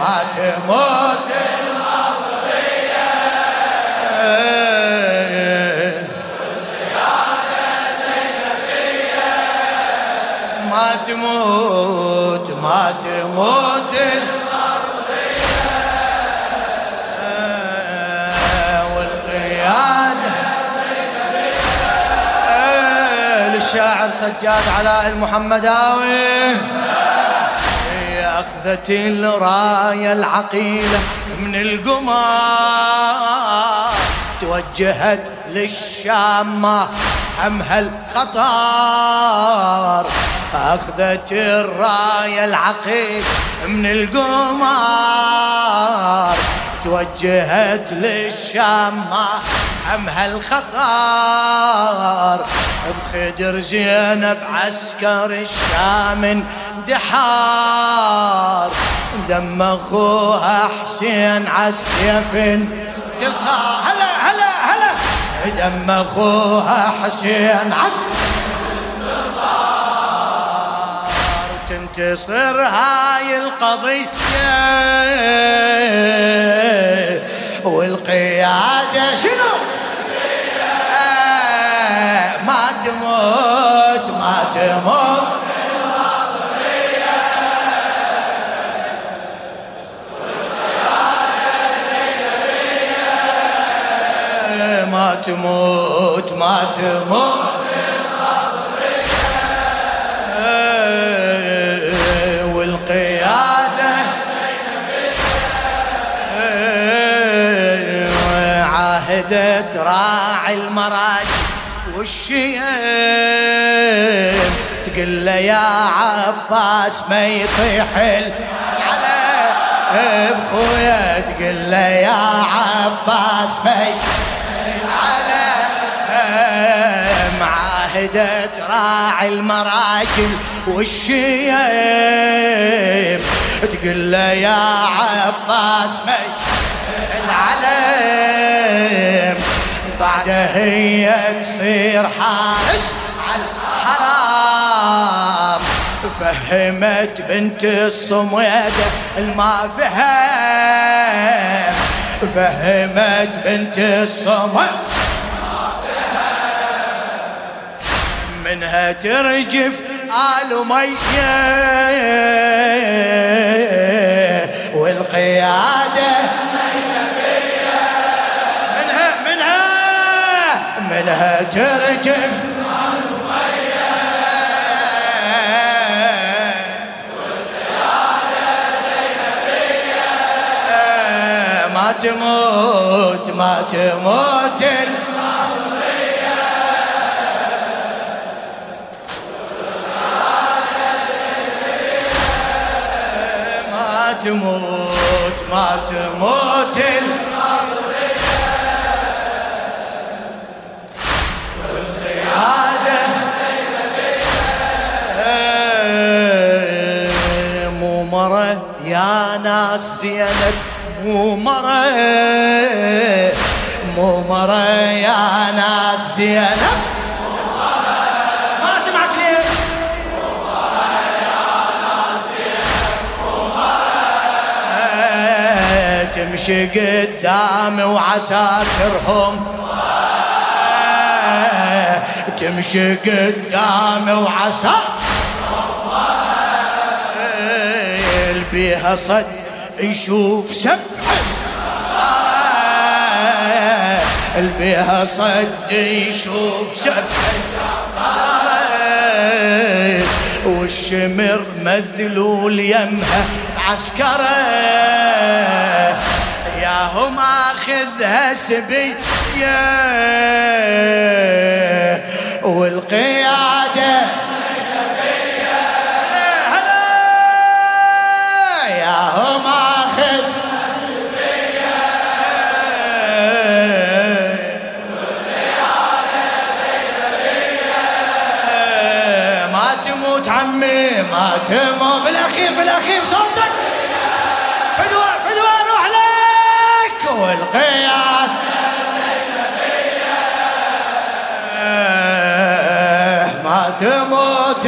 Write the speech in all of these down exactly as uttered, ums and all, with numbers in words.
ما تموت الماضية ما تموت ما تموت الماضية والقيادة للشاعر سجاد علاء المحمداوي. أخذت الراية العقيلة من القمار توجهت للشام ما همها الخطر. أخذت الراية العقيلة من القمار توجهت للشام ما همها الخطر. بخدر زينب عسكر الشام اندحار دم اخوها حسين عالسيف انتصار. هلا هلا هلا دم اخوها حسين عالسيف انتصار. تنتصر هاي القضية والقيادة شنو ما تموت ما تموت ما تموت ما تموت والقيادة عاهدت راعي المراجل والشيم تقول له يا عباس ما يطيح على بخويا. تقول له يا عباس ما يطيح على معاهدة راعي المراجل والشيم تقول له يا عباس ما يطيح على بعدها هي تصير حارس على الحرام. فهمت بنت الصمويدة الما فهم. فهمت بنت الصمويدة منها ترجف آل أمية والقيادة منها ترجف والقيادة زينبية ما تموت ما تموت الماضية ما تموت ما تموت يا ناس زينب مو مرة مو مرة يا ناس زينب ما سمعت ليه مو مرة يا ناس زينب مو مرة تمشي قدامي وعساكرهم تمشي قدامي وعساكرهم بيها صد يشوف سبع البيها صد يشوف سبع والشمر مذلول يمها عسكره ياهم اخذها سبيه والقياده هم اخذ ما تموت عمي ما تموت بالاخير بالاخير صوتك فدوى فدوى روح لك والقياد ما تموت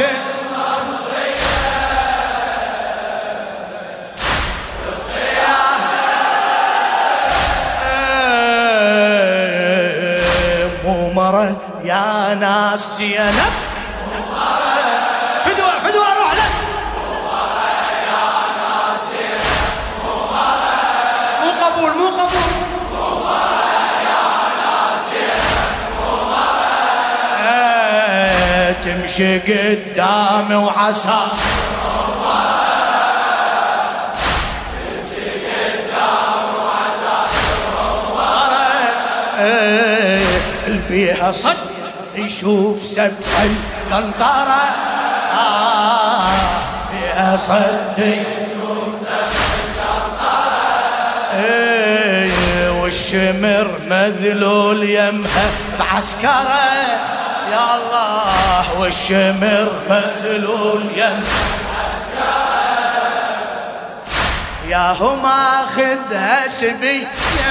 مرة يا ناس زينب فدوة فدوة روح لك مو قبول مو قبول آه تمشي قدامي وعسى البيها صد يشوف سبع القنطرة آه بيها صد يشوف سبع القنطرة والشمر مذلول يمها بعسكرة يا الله والشمر مذلول يمها يا هم اخذها سبي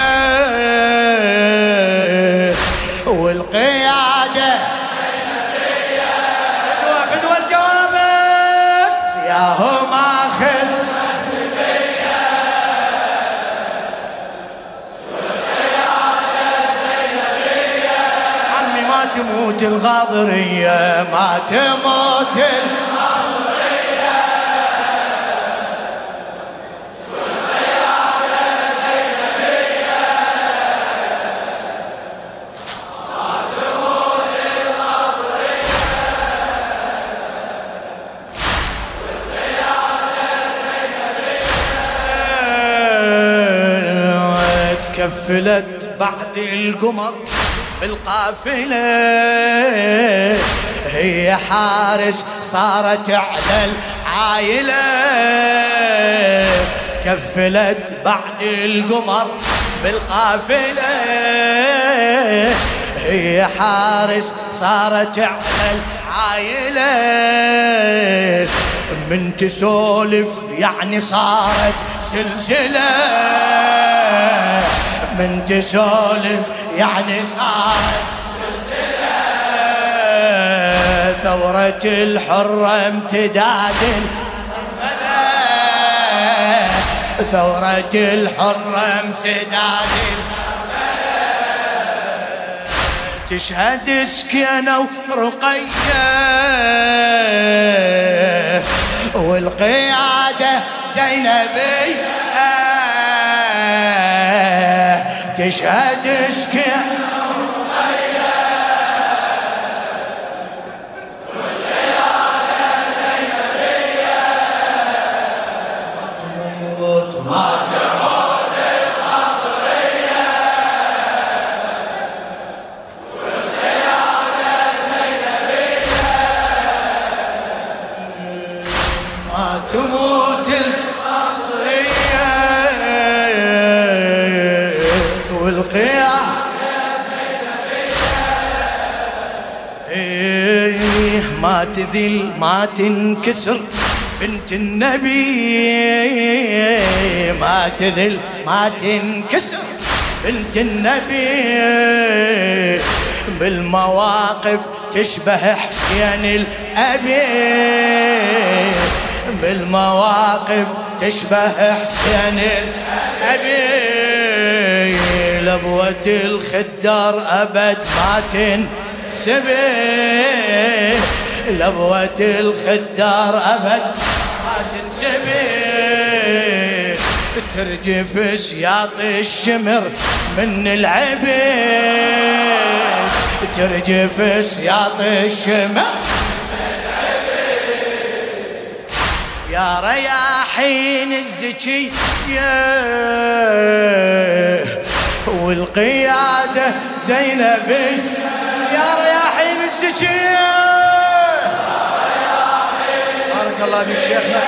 والقيادة فدوة فدوة الجواب يا هم اخذها سبية والقيادة زينبية عمي ما تموت الغاضرية ما تموت الغاضرية كفلت بعد القمر بالقافلة هي حارس صارت على العايلة تكفلت بعد القمر بالقافلة هي حارس صارت على العايلة من تسولف يعني صارت سلسلة من تسولف يعني صارت سلسلة ثورة الحرة امتداد الكربلاء ثورة الحرة امتداد الكربلاء تشهد سكينة ورقية والقيادة زينبية تشهد سكينة ورقية والقيادة زينبية تموت ما تموت الغاضرية والقيادة زينبية ما تموت الغاضرية والقيادة زينبية ما تذل ما تنكسر بنت النبي ما تذل ما تنكسر بنت النبي بالمواقف تشبه حسين الأبي بالمواقف تشبه حسين الأبي لبوة الخدار أبد ما تنسبي لبوة الخدار أبد ما تنسبي ترجف سياط الشمر من العبيد ترجف سياط الشمر يا رياحين الزكي والقيادة زينبي يا رياحين الزكي بارك الله فيك شيخنا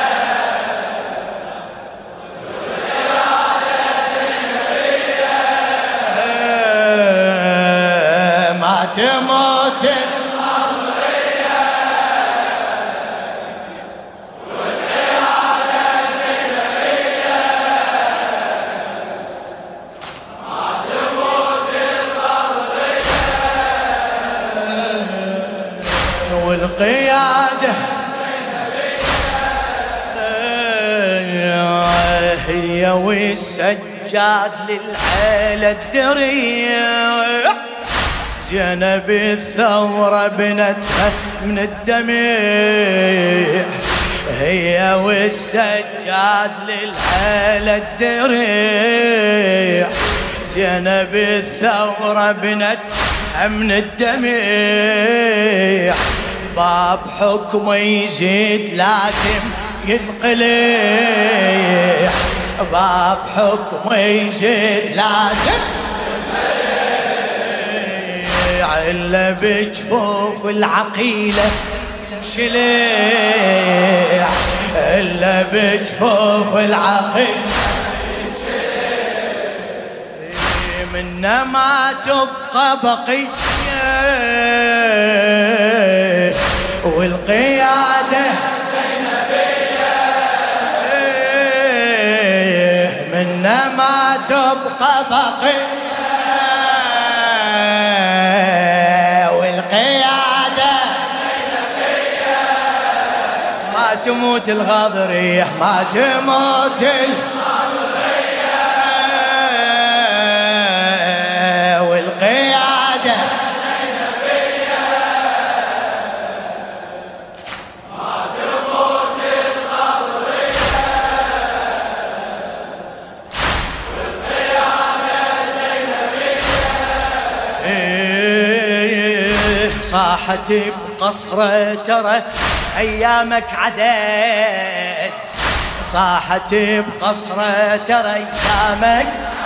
ما تموت والقيادة هي والسجاد للعيلة الدرية زينب الثورة بنتها من الدمع، هي والسجاد للهلا الدريع. زينب الثورة بنتها من الدمع، باب حكمه يزيد لازم ينقلع، باب حكمه يزيد لازم إلا بجفوف العقيلة شليع، إلا بجفوف العقيلة منا ما تبقى بقية، والقيادة منا ما تبقى بقية، ما تموت الغاضرية، ما تموت الغاضرية، والقيادة زينبية، ما تموت الغاضرية، والقيادة زينبية. صاحت بقصره ترى أيامك عدد، صاحت بقصره ترى أيامك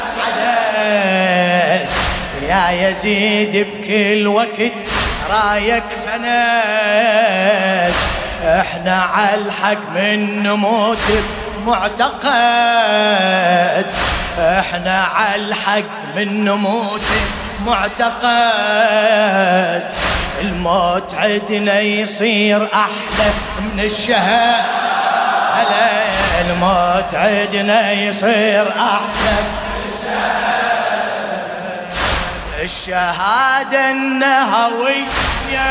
عدد، يا يزيد بكل وقت رايك سند، احنا على الحق من نموت معتقد، احنا على الحق من نموت معتقد، الموت عدنا يصير أحلى من الشهادة، الموت عدنا يصير أحلى من الشهادة، الشهادة النهوية،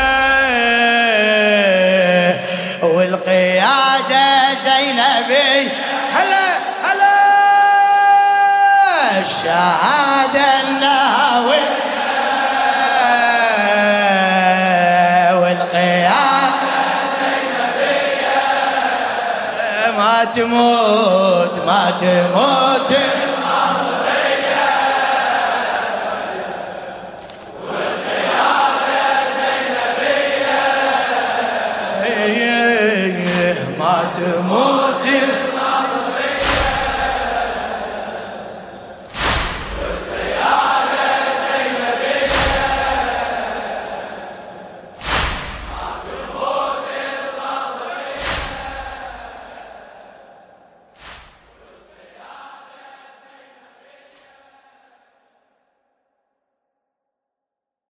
والقيادة زينبي، هلا هلا الشهادة النهوية، ما تموت ما تموت